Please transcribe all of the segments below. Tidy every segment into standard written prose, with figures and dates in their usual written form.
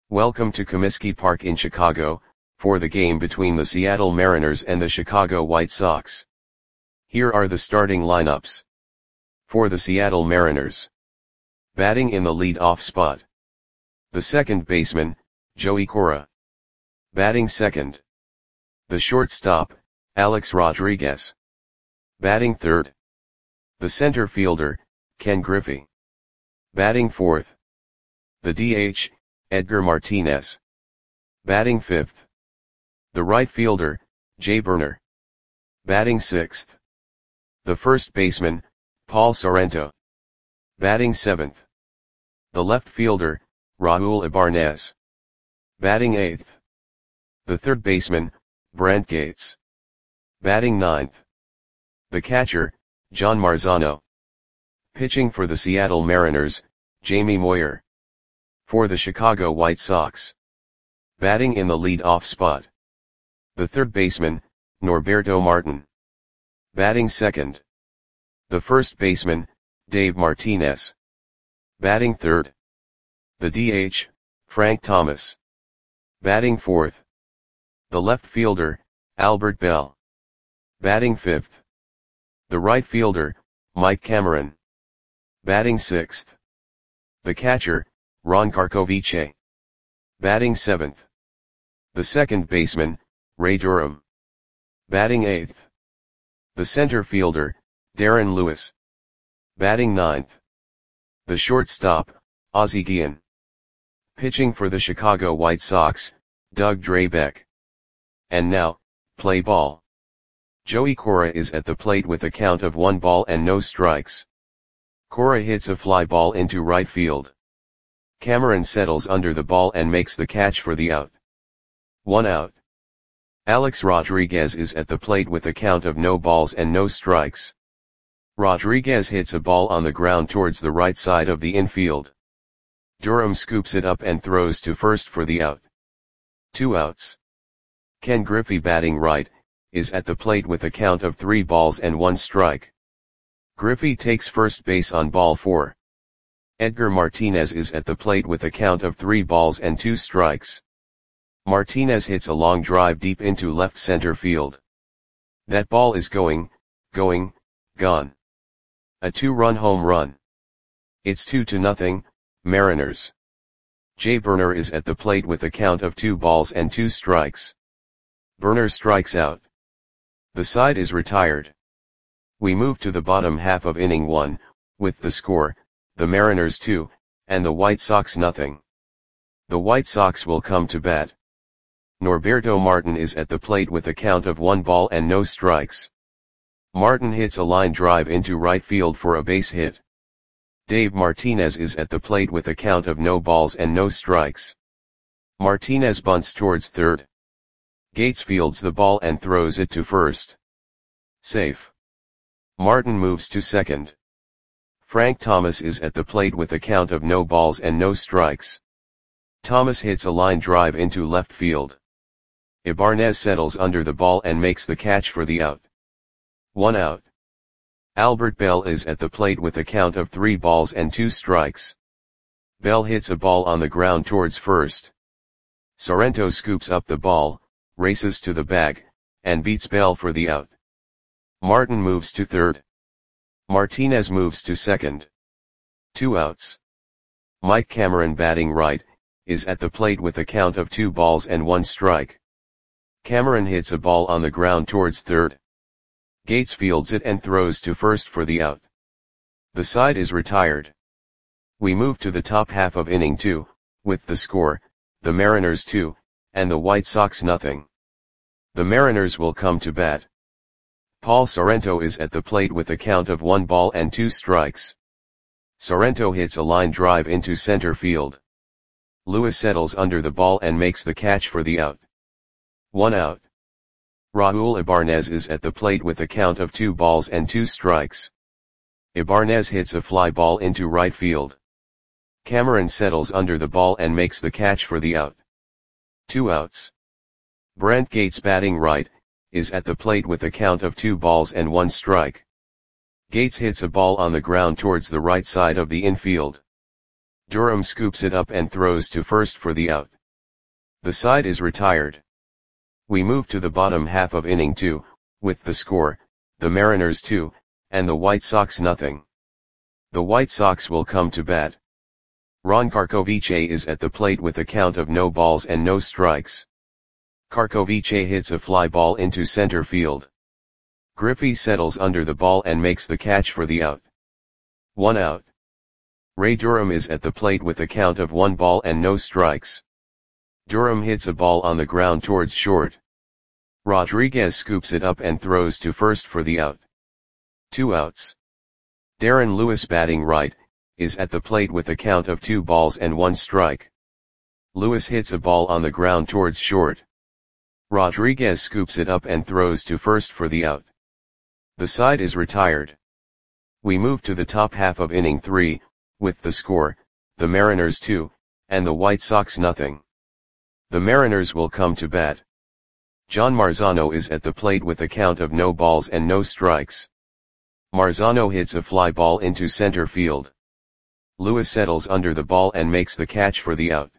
Welcome to Comiskey Park in Chicago, for the game between the Seattle Mariners and the Chicago White Sox. Here are the starting lineups. For the Seattle Mariners. Batting in the lead-off spot. The second baseman, Joey Cora. Batting second. The shortstop, Alex Rodriguez. Batting third. The center fielder, Ken Griffey. Batting fourth. The DH, Edgar Martinez. Batting fifth. The right fielder, Jay Burner. Batting sixth. The first baseman, Paul Sorrento. Batting seventh. The left fielder, Raul Ibanez. Batting eighth. The third baseman, Brent Gates. Batting ninth. The catcher, John Marzano. Pitching for the Seattle Mariners, Jamie Moyer. For the Chicago White Sox. Batting in the lead-off spot. The third baseman, Norberto Martin. Batting second. The first baseman, Dave Martinez. Batting third. The DH, Frank Thomas. Batting fourth. The left fielder, Albert Bell. Batting fifth. The right fielder, Mike Cameron. Batting sixth. The catcher, Ron Karkovice. Batting seventh. The second baseman, Ray Durham. Batting eighth. The center fielder, Darren Lewis. Batting ninth. The shortstop, Ozzie Guillen. Pitching for the Chicago White Sox, Doug Drabek. And now, play ball. Joey Cora is at the plate with a count of 1 ball and no strikes. Cora hits a fly ball into right field. Cameron settles under the ball and makes the catch for the out. 1 out. Alex Rodriguez is at the plate with a count of no balls and no strikes. Rodriguez hits a ball on the ground towards the right side of the infield. Durham scoops it up and throws to first for the out. 2 outs. Ken Griffey, batting right, is at the plate with a count of 3 balls and 1 strike. Griffey takes first base on ball 4. Edgar Martinez is at the plate with a count of 3 balls and 2 strikes. Martinez hits a long drive deep into left center field. That ball is gone. A 2-run home run. It's 2-0, Mariners. Jay Burner is at the plate with a count of 2 balls and 2 strikes. Burner strikes out. The side is retired. We move to the bottom half of inning 1, with the score, the Mariners 2, and the White Sox nothing. The White Sox will come to bat. Norberto Martin is at the plate with a count of 1 ball and no strikes. Martin hits a line drive into right field for a base hit. Dave Martinez is at the plate with a count of no balls and no strikes. Martinez bunts towards third. Gates fields the ball and throws it to first. Safe. Martin moves to second. Frank Thomas is at the plate with a count of no balls and no strikes. Thomas hits a line drive into left field. Ibanez settles under the ball and makes the catch for the out. 1 out. Albert Bell is at the plate with a count of 3 balls and 2 strikes. Bell hits a ball on the ground towards first. Sorrento scoops up the ball, races to the bag, and beats Bell for the out. Martin moves to third. Martinez moves to second. 2 outs. Mike Cameron, batting right, is at the plate with a count of 2 balls and 1 strike. Cameron hits a ball on the ground towards third. Gates fields it and throws to first for the out. The side is retired. We move to the top half of inning 2, with the score, the Mariners 2, and the White Sox nothing. The Mariners will come to bat. Paul Sorrento is at the plate with a count of 1 ball and 2 strikes. Sorrento hits a line drive into center field. Lewis settles under the ball and makes the catch for the out. 1 out. Raul Ibanez is at the plate with a count of 2 balls and 2 strikes. Ibanez hits a fly ball into right field. Cameron settles under the ball and makes the catch for the out. 2 outs. Brent Gates, batting right, is at the plate with a count of 2 balls and 1 strike. Gates hits a ball on the ground towards the right side of the infield. Durham scoops it up and throws to first for the out. The side is retired. We move to the bottom half of inning 2, with the score, the Mariners 2, and the White Sox nothing. The White Sox will come to bat. Ron Karkovice is at the plate with a count of no balls and no strikes. Karkovice hits a fly ball into center field. Griffey settles under the ball and makes the catch for the out. 1 out. Ray Durham is at the plate with a count of 1 ball and no strikes. Durham hits a ball on the ground towards short. Rodriguez scoops it up and throws to first for the out. 2 outs. Darren Lewis, batting right, is at the plate with a count of 2 balls and 1 strike. Lewis hits a ball on the ground towards short. Rodriguez scoops it up and throws to first for the out. The side is retired. We move to the top half of inning 3, with the score, the Mariners 2, and the White Sox nothing. The Mariners will come to bat. John Marzano is at the plate with a count of no balls and no strikes. Marzano hits a fly ball into center field. Lewis settles under the ball and makes the catch for the out.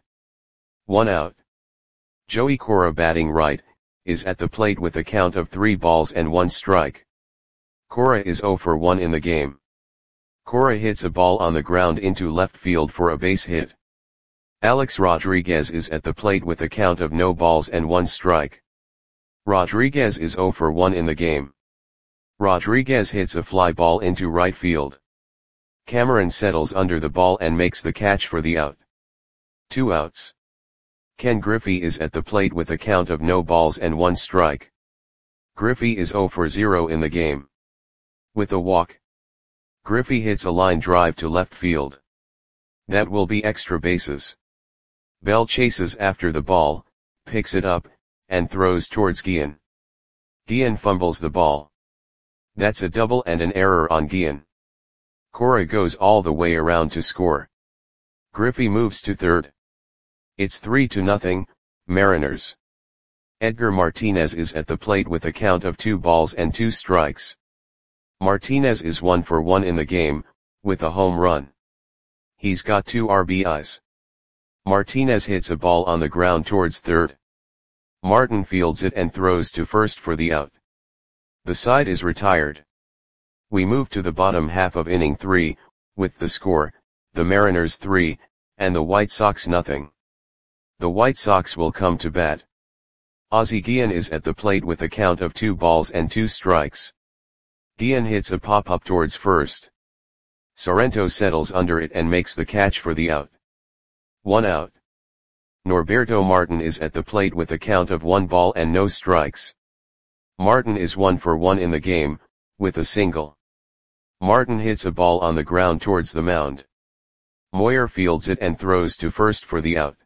1 out. Joey Cora, batting right, is at the plate with a count of 3 balls and 1 strike. Cora is 0 for 1 in the game. Cora hits a ball on the ground into left field for a base hit. Alex Rodriguez is at the plate with a count of no balls and 1 strike. Rodriguez is 0 for 1 in the game. Rodriguez hits a fly ball into right field. Cameron settles under the ball and makes the catch for the out. 2 outs. Ken Griffey is at the plate with a count of no balls and 1 strike. Griffey is 0 for 0 in the game. With a walk, Griffey hits a line drive to left field. That will be extra bases. Bell chases after the ball, picks it up, and throws towards Guillen. Guillen fumbles the ball. That's a double and an error on Guillen. Cora goes all the way around to score. Griffey moves to third. It's 3-0, Mariners. Edgar Martinez is at the plate with a count of 2 balls and 2 strikes. Martinez is 1 for 1 in the game, with a home run. He's got 2 RBIs. Martinez hits a ball on the ground towards third. Martin fields it and throws to first for the out. The side is retired. We move to the bottom half of inning 3, with the score, the Mariners 3, and the White Sox nothing. The White Sox will come to bat. Ozzie Guillen is at the plate with a count of 2 balls and 2 strikes. Guillen hits a pop-up towards first. Sorrento settles under it and makes the catch for the out. 1 out. Norberto Martin is at the plate with a count of 1 ball and no strikes. Martin is 1 for 1 in the game, with a single. Martin hits a ball on the ground towards the mound. Moyer fields it and throws to first for the out.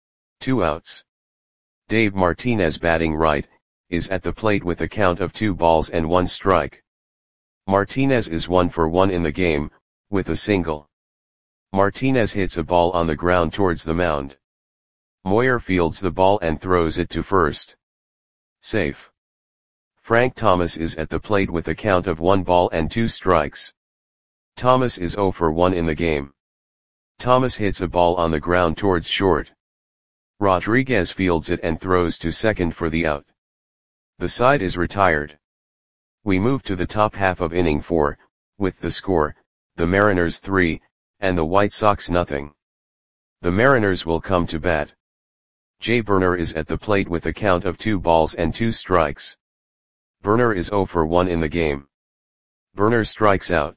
2 outs. Dave Martinez, batting right, is at the plate with a count of 2 balls and 1 strike. Martinez is 1 for 1 in the game, with a single. Martinez hits a ball on the ground towards the mound. Moyer fields the ball and throws it to first. Safe. Frank Thomas is at the plate with a count of 1 ball and 2 strikes. Thomas is 0 for 1 in the game. Thomas hits a ball on the ground towards short. Rodriguez fields it and throws to second for the out. The side is retired. We move to the top half of inning 4, with the score, the Mariners 3, and the White Sox nothing. The Mariners will come to bat. Jay Burner is at the plate with a count of 2 balls and 2 strikes. Burner is 0 for 1 in the game. Burner strikes out.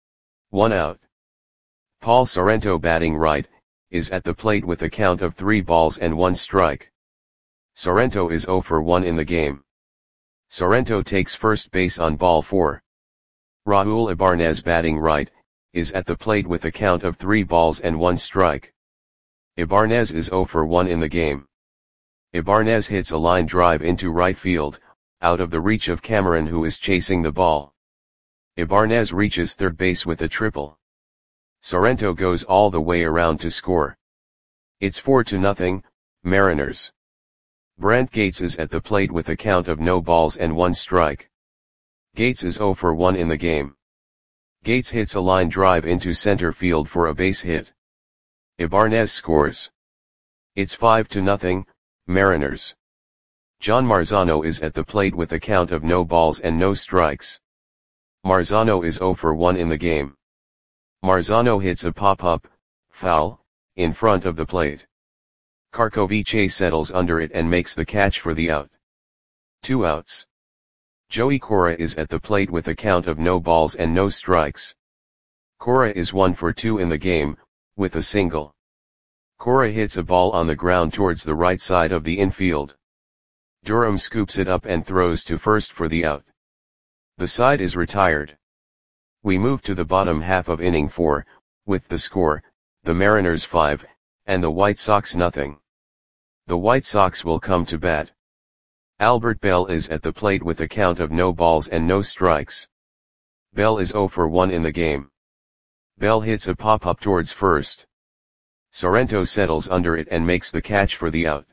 1 out. Paul Sorrento, batting right, is at the plate with a count of 3 balls and 1 strike. Sorrento is 0 for 1 in the game. Sorrento takes first base on ball 4. Raul Ibanez, batting right, is at the plate with a count of 3 balls and 1 strike. Ibanez is 0 for 1 in the game. Ibanez hits a line drive into right field, out of the reach of Cameron, who is chasing the ball. Ibanez reaches third base with a triple. Sorrento goes all the way around to score. It's 4-0, Mariners. Brent Gates is at the plate with a count of no balls and 1 strike. Gates is 0 for 1 in the game. Gates hits a line drive into center field for a base hit. Ibanez scores. It's 5-0, Mariners. John Marzano is at the plate with a count of no balls and no strikes. Marzano is 0 for 1 in the game. Marzano hits a pop-up, foul, in front of the plate. Karkovice settles under it and makes the catch for the out. 2 outs. Joey Cora is at the plate with a count of no balls and no strikes. Cora is 1 for 2 in the game, with a single. Cora hits a ball on the ground towards the right side of the infield. Durham scoops it up and throws to first for the out. The side is retired. We move to the bottom half of inning 4, with the score, the Mariners 5, and the White Sox nothing. The White Sox will come to bat. Albert Bell is at the plate with a count of no balls and no strikes. Bell is 0 for 1 in the game. Bell hits a pop-up towards first. Sorrento settles under it and makes the catch for the out.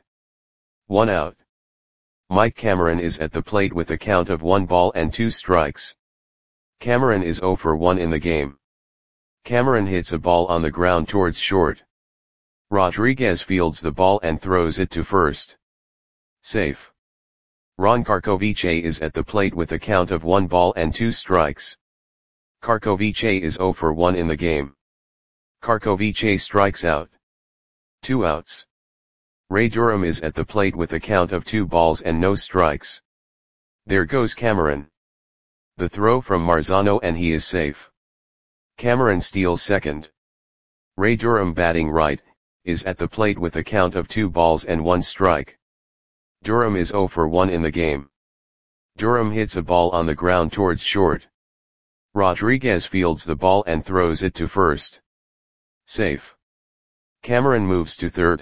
1 out. Mike Cameron is at the plate with a count of 1 ball and 2 strikes. Cameron is 0 for 1 in the game. Cameron hits a ball on the ground towards short. Rodriguez fields the ball and throws it to first. Safe. Ron Karkovice is at the plate with a count of 1 ball and 2 strikes. Karkovice is 0 for 1 in the game. Karkovice strikes out. 2 outs. Ray Durham is at the plate with a count of 2 balls and no strikes. There goes Cameron. The throw from Marzano and he is safe. Cameron steals second. Ray Durham batting right, is at the plate with a count of 2 balls and 1 strike. Durham is 0 for 1 in the game. Durham hits a ball on the ground towards short. Rodriguez fields the ball and throws it to first. Safe. Cameron moves to third.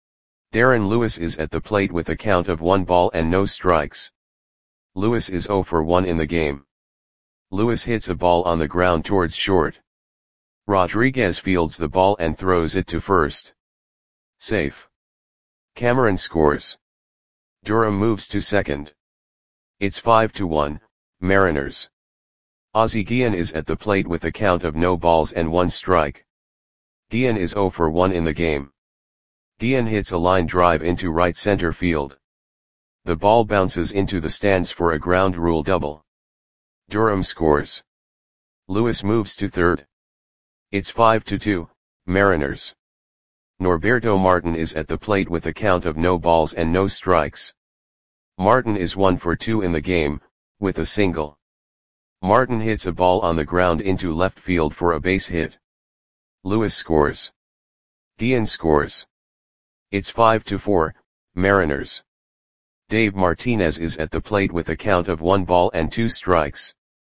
Darren Lewis is at the plate with a count of 1 ball and no strikes. Lewis is 0 for 1 in the game. Lewis hits a ball on the ground towards short. Rodriguez fields the ball and throws it to first. Safe. Cameron scores. Durham moves to second. It's 5-1, Mariners. Ozzie Guillen is at the plate with a count of no balls and 1 strike. Guillen is 0 for 1 in the game. Guillen hits a line drive into right center field. The ball bounces into the stands for a ground rule double. Durham scores. Lewis moves to third. It's 5-2, Mariners. Norberto Martin is at the plate with a count of no balls and no strikes. Martin is 1 for 2 in the game, with a single. Martin hits a ball on the ground into left field for a base hit. Lewis scores. Guillen scores. It's 5-4, Mariners. Dave Martinez is at the plate with a count of 1 ball and 2 strikes.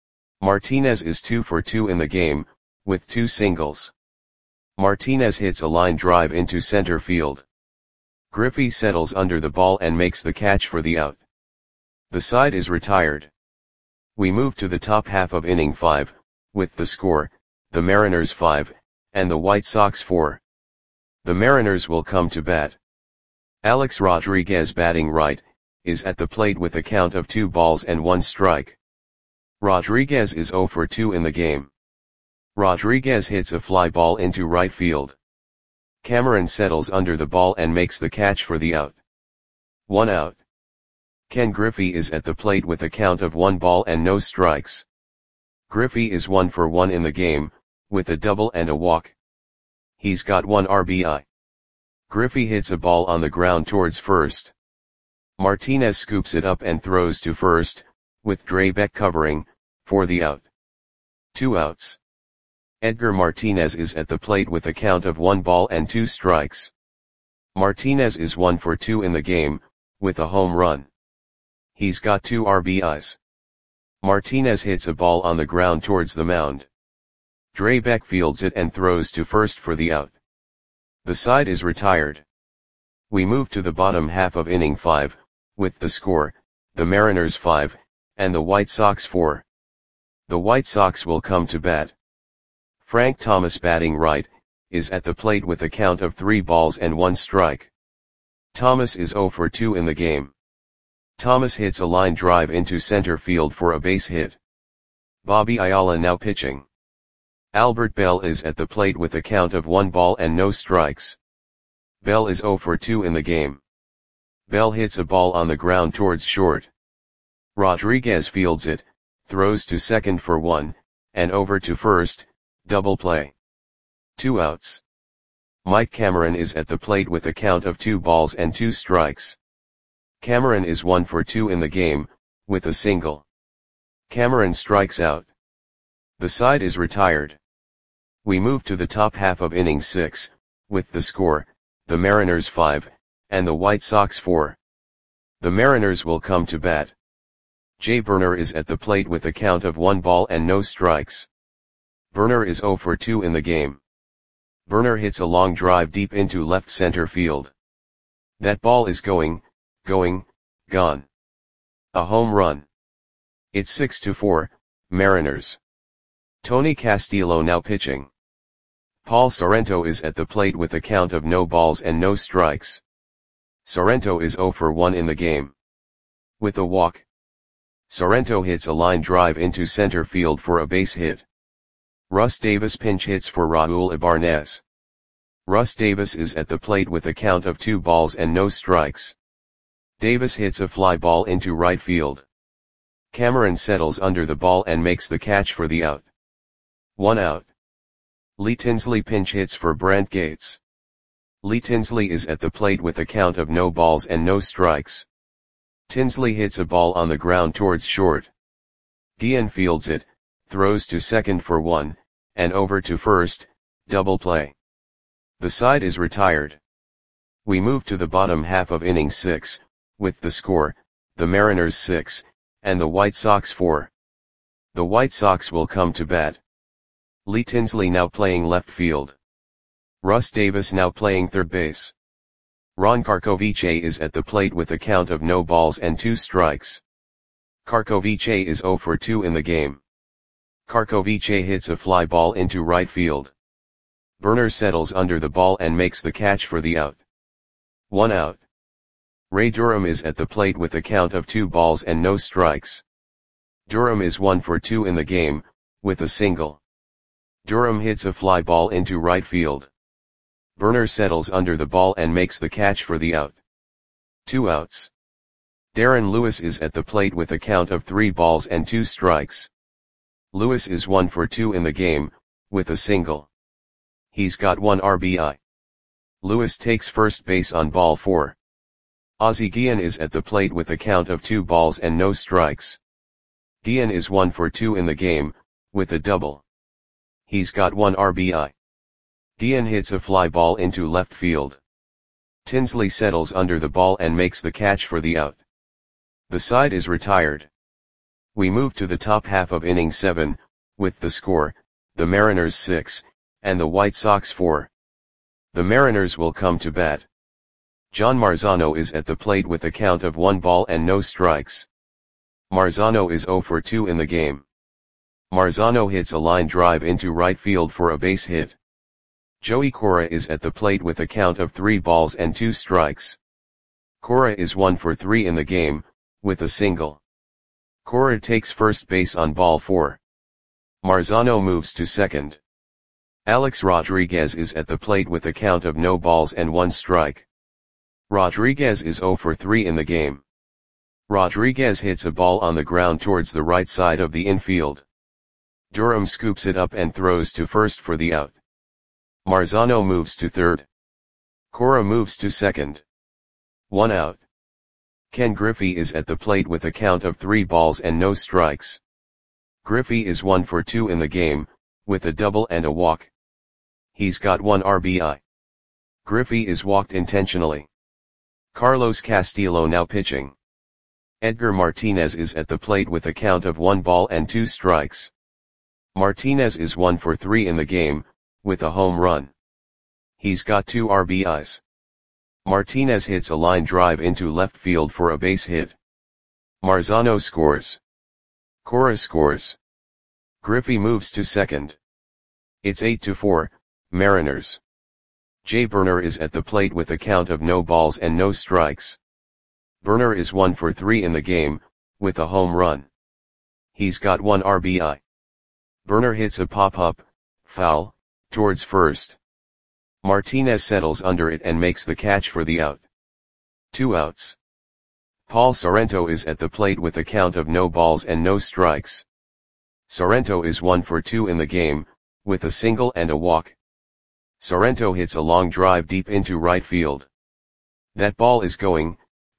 Martinez is 2 for 2 in the game, with 2 singles. Martinez hits a line drive into center field. Griffey settles under the ball and makes the catch for the out. The side is retired. We move to the top half of inning 5, with the score, the Mariners 5, and the White Sox 4. The Mariners will come to bat. Alex Rodriguez batting right, is at the plate with a count of 2 balls and 1 strike. Rodriguez is 0 for 2 in the game. Rodriguez hits a fly ball into right field. Cameron settles under the ball and makes the catch for the out. 1 out. Ken Griffey is at the plate with a count of 1 ball and no strikes. Griffey is 1 for 1 in the game, with a double and a walk. He's got 1 RBI. Griffey hits a ball on the ground towards first. Martinez scoops it up and throws to first, with Drabek covering, for the out. 2 outs. Edgar Martinez is at the plate with a count of 1 ball and 2 strikes. Martinez is 1 for 2 in the game, with a home run. He's got 2 RBIs. Martinez hits a ball on the ground towards the mound. Drabek fields it and throws to first for the out. The side is retired. We move to the bottom half of inning 5, with the score, the Mariners 5, and the White Sox 4. The White Sox will come to bat. Frank Thomas batting right, is at the plate with a count of 3 balls and 1 strike. Thomas is 0 for 2 in the game. Thomas hits a line drive into center field for a base hit. Bobby Ayala now pitching. Albert Bell is at the plate with a count of 1 ball and no strikes. Bell is 0 for 2 in the game. Bell hits a ball on the ground towards short. Rodriguez fields it, throws to second for 1, and over to first, double play. 2 outs. Mike Cameron is at the plate with a count of 2 balls and 2 strikes. Cameron is 1 for 2 in the game, with a single. Cameron strikes out. The side is retired. We move to the top half of inning 6, with the score, the Mariners 5, and the White Sox 4. The Mariners will come to bat. Jay Burner is at the plate with a count of 1 ball and no strikes. Burner is 0 for 2 in the game. Burner hits a long drive deep into left center field. That ball is gone. A home run. It's 6-4, Mariners. Tony Castillo now pitching. Paul Sorrento is at the plate with a count of no balls and no strikes. Sorrento is 0 for 1 in the game. With a walk. Sorrento hits a line drive into center field for a base hit. Russ Davis pinch hits for Raul Ibanez. Russ Davis is at the plate with a count of 2 balls and no strikes. Davis hits a fly ball into right field. Cameron settles under the ball and makes the catch for the out. 1 out. Lee Tinsley pinch hits for Brent Gates. Lee Tinsley is at the plate with a count of no balls and no strikes. Tinsley hits a ball on the ground towards short. Guillen fields it, throws to second for 1, and over to first, double play. The side is retired. We move to the bottom half of inning 6, with the score, the Mariners 6, and the White Sox 4. The White Sox will come to bat. Lee Tinsley now playing left field. Russ Davis now playing third base. Ron Karkovice is at the plate with a count of no balls and 2 strikes. Karkovice is 0 for 2 in the game. Karkovice hits a fly ball into right field. Burner settles under the ball and makes the catch for the out. 1 out. Ray Durham is at the plate with a count of 2 balls and no strikes. Durham is 1 for 2 in the game, with a single. Durham hits a fly ball into right field. Burner settles under the ball and makes the catch for the out. 2 outs. Darren Lewis is at the plate with a count of 3 balls and 2 strikes. Lewis is 1 for 2 in the game, with a single. He's got 1 RBI. Lewis takes first base on ball 4. Ozzie Guillen is at the plate with a count of 2 balls and no strikes. Guillen is 1 for 2 in the game, with a double. He's got 1 RBI. Guillen hits a fly ball into left field. Tinsley settles under the ball and makes the catch for the out. The side is retired. We move to the top half of inning 7, with the score, the Mariners 6, and the White Sox 4. The Mariners will come to bat. John Marzano is at the plate with a count of 1 ball and no strikes. Marzano is 0 for 2 in the game. Marzano hits a line drive into right field for a base hit. Joey Cora is at the plate with a count of 3 balls and 2 strikes. Cora is 1 for 3 in the game, with a single. Cora takes first base on ball 4. Marzano moves to second. Alex Rodriguez is at the plate with a count of no balls and 1 strike. Rodriguez is 0 for 3 in the game. Rodriguez hits a ball on the ground towards the right side of the infield. Durham scoops it up and throws to first for the out. Marzano moves to third. Cora moves to second. 1 out. Ken Griffey is at the plate with a count of 3 balls and no strikes. Griffey is 1 for 2 in the game, with a double and a walk. He's got 1 RBI. Griffey is walked intentionally. Carlos Castillo now pitching. Edgar Martinez is at the plate with a count of 1 ball and 2 strikes. Martinez is 1 for 3 in the game, with a home run. He's got 2 RBIs. Martinez hits a line drive into left field for a base hit. Marzano scores. Cora scores. Griffey moves to second. It's 8-4, Mariners. Jay Burner is at the plate with a count of no balls and no strikes. Burner is 1 for 3 in the game, with a home run. He's got 1 RBI. Burner hits a pop-up, foul, towards first. Martinez settles under it and makes the catch for the out. 2 outs. Paul Sorrento is at the plate with a count of no balls and no strikes. Sorrento is 1 for 2 in the game, with a single and a walk. Sorrento hits a long drive deep into right field. That ball is gone.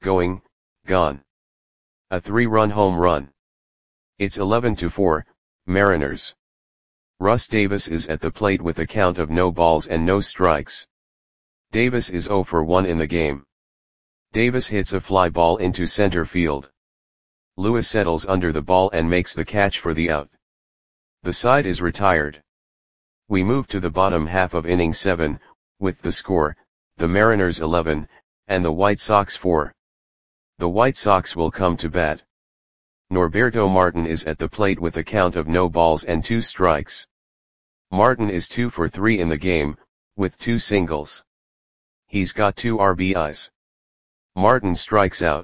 A 3-run home run. It's 11-4, Mariners. Russ Davis is at the plate with a count of no balls and no strikes. Davis is 0 for 1 in the game. Davis hits a fly ball into center field. Lewis settles under the ball and makes the catch for the out. The side is retired. We move to the bottom half of inning 7, with the score, the Mariners 11, and the White Sox 4. The White Sox will come to bat. Norberto Martin is at the plate with a count of no balls and 2 strikes. Martin is 2 for 3 in the game, with 2 singles. He's got 2 RBIs. Martin strikes out.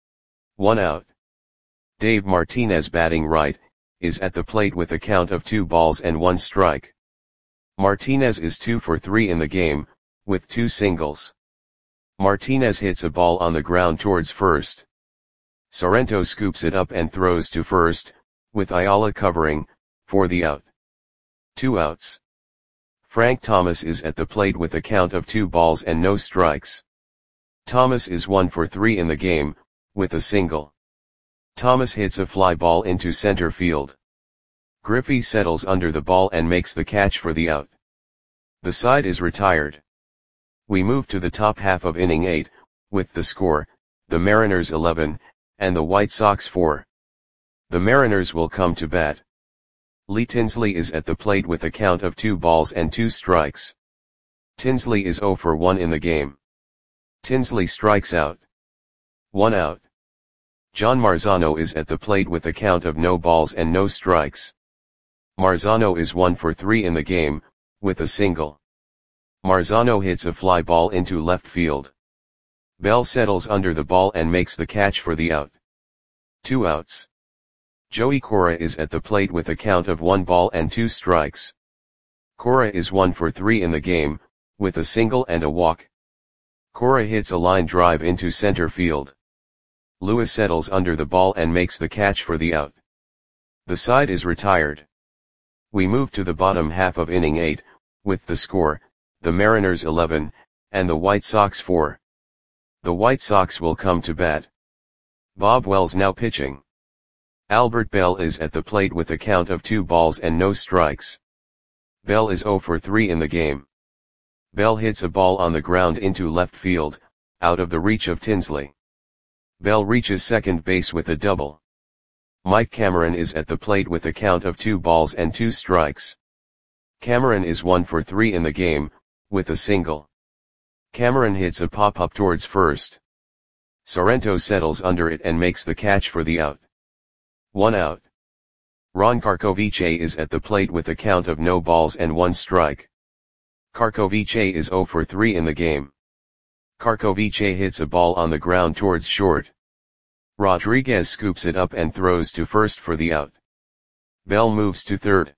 1 out. Dave Martinez, batting right, is at the plate with a count of 2 balls and 1 strike. Martinez is 2 for 3 in the game, with 2 singles. Martinez hits a ball on the ground towards first. Sorrento scoops it up and throws to first, with Ayala covering, for the out. 2 outs. Frank Thomas is at the plate with a count of 2 balls and no strikes. Thomas is 1 for 3 in the game, with a single. Thomas hits a fly ball into center field. Griffey settles under the ball and makes the catch for the out. The side is retired. We move to the top half of inning 8, with the score, the Mariners 11, and the White Sox 4. The Mariners will come to bat. Lee Tinsley is at the plate with a count of 2 balls and 2 strikes. Tinsley is 0 for 1 in the game. Tinsley strikes out. 1 out. John Marzano is at the plate with a count of no balls and no strikes. Marzano is 1 for 3 in the game, with a single. Marzano hits a fly ball into left field. Bell settles under the ball and makes the catch for the out. 2 outs. Joey Cora is at the plate with a count of 1 ball and 2 strikes. Cora is 1 for 3 in the game, with a single and a walk. Cora hits a line drive into center field. Lewis settles under the ball and makes the catch for the out. The side is retired. We move to the bottom half of inning 8, with the score, the Mariners 11, and the White Sox 4. The White Sox will come to bat. Bob Wells now pitching. Albert Bell is at the plate with a count of 2 balls and no strikes. Bell is 0 for 3 in the game. Bell hits a ball on the ground into left field, out of the reach of Tinsley. Bell reaches second base with a double. Mike Cameron is at the plate with a count of 2 balls and 2 strikes. Cameron is 1 for 3 in the game, with a single. Cameron hits a pop-up towards first. Sorrento settles under it and makes the catch for the out. 1 out. Ron Karkovice is at the plate with a count of no balls and 1 strike. Karkovice is 0 for 3 in the game. Karkovice hits a ball on the ground towards short. Rodriguez scoops it up and throws to first for the out. Bell moves to third.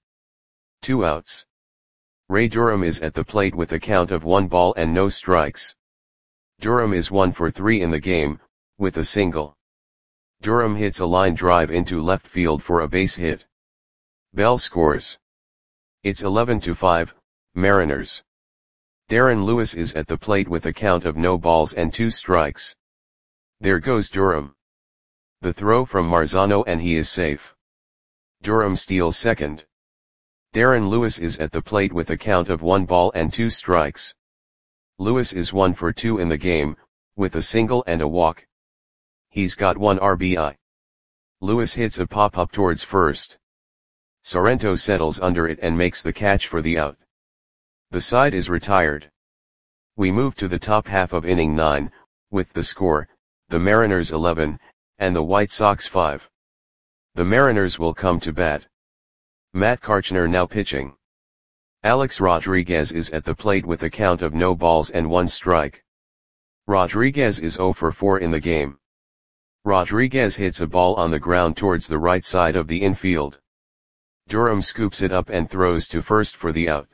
2 outs. Ray Durham is at the plate with a count of 1 ball and no strikes. Durham is 1 for 3 in the game, with a single. Durham hits a line drive into left field for a base hit. Bell scores. It's 11-5, Mariners. Darren Lewis is at the plate with a count of no balls and 2 strikes. There goes Durham. The throw from Marzano and he is safe. Durham steals second. Darren Lewis is at the plate with a count of 1 ball and 2 strikes. Lewis is 1 for 2 in the game, with a single and a walk. He's got 1 RBI. Lewis hits a pop-up towards first. Sorrento settles under it and makes the catch for the out. The side is retired. We move to the top half of inning 9, with the score, the Mariners 11, and the White Sox 5. The Mariners will come to bat. Matt Karchner now pitching. Alex Rodriguez is at the plate with a count of no balls and 1 strike. Rodriguez is 0 for 4 in the game. Rodriguez hits a ball on the ground towards the right side of the infield. Durham scoops it up and throws to first for the out.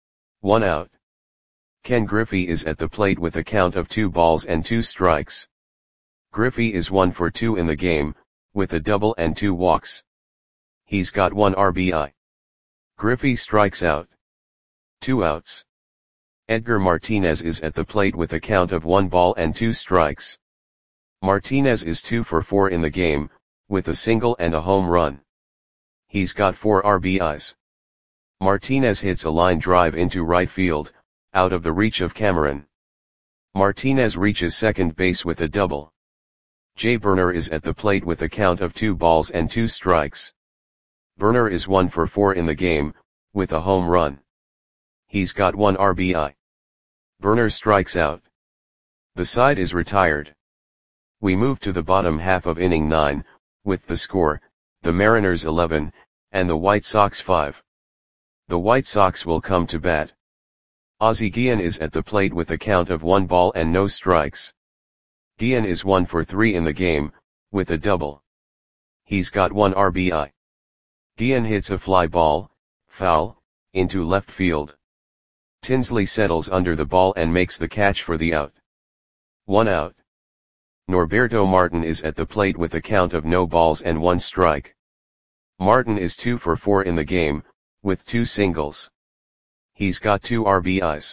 1 out. Ken Griffey is at the plate with a count of 2 balls and 2 strikes. Griffey is 1 for 2 in the game, with a double and 2 walks. He's got 1 RBI. Griffey strikes out. 2 outs. Edgar Martinez is at the plate with a count of 1 ball and 2 strikes. Martinez is 2 for 4 in the game, with a single and a home run. He's got 4 RBIs. Martinez hits a line drive into right field, out of the reach of Cameron. Martinez reaches second base with a double. Jay Burner is at the plate with a count of 2 balls and 2 strikes. Burner is 1 for 4 in the game, with a home run. He's got 1 RBI. Burner strikes out. The side is retired. We move to the bottom half of inning 9, with the score, the Mariners 11, and the White Sox 5. The White Sox will come to bat. Ozzie Guillen is at the plate with a count of 1 ball and no strikes. Guillen is 1 for 3 in the game, with a double. He's got 1 RBI. Guillen hits a fly ball, foul, into left field. Tinsley settles under the ball and makes the catch for the out. 1 out. Norberto Martin is at the plate with a count of no balls and 1 strike. Martin is 2 for 4 in the game, with 2 singles. He's got 2 RBIs.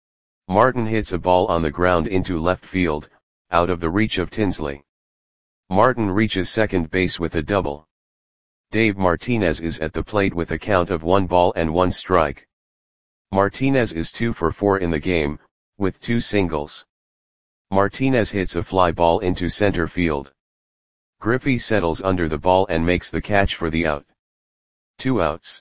Martin hits a ball on the ground into left field, out of the reach of Tinsley. Martin reaches second base with a double. Dave Martinez is at the plate with a count of 1 ball and 1 strike. Martinez is 2 for 4 in the game, with 2 singles. Martinez hits a fly ball into center field. Griffey settles under the ball and makes the catch for the out. 2 outs.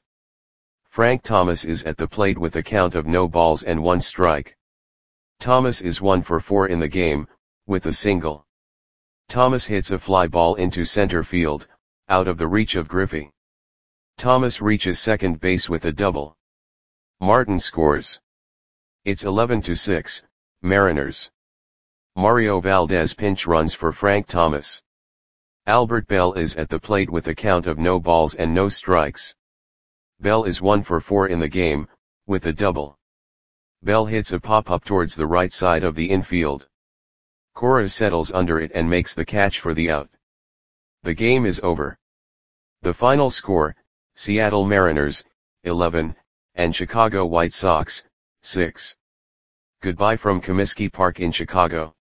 Frank Thomas is at the plate with a count of no balls and 1 strike. Thomas is 1 for 4 in the game, with a single. Thomas hits a fly ball into center field, out of the reach of Griffey. Thomas reaches second base with a double. Martin scores. It's 11-6, Mariners. Mario Valdez pinch runs for Frank Thomas. Albert Bell is at the plate with a count of no balls and no strikes. Bell is 1 for 4 in the game, with a double. Bell hits a pop-up towards the right side of the infield. Cora settles under it and makes the catch for the out. The game is over. The final score, Seattle Mariners, 11, and Chicago White Sox, 6. Goodbye from Comiskey Park in Chicago.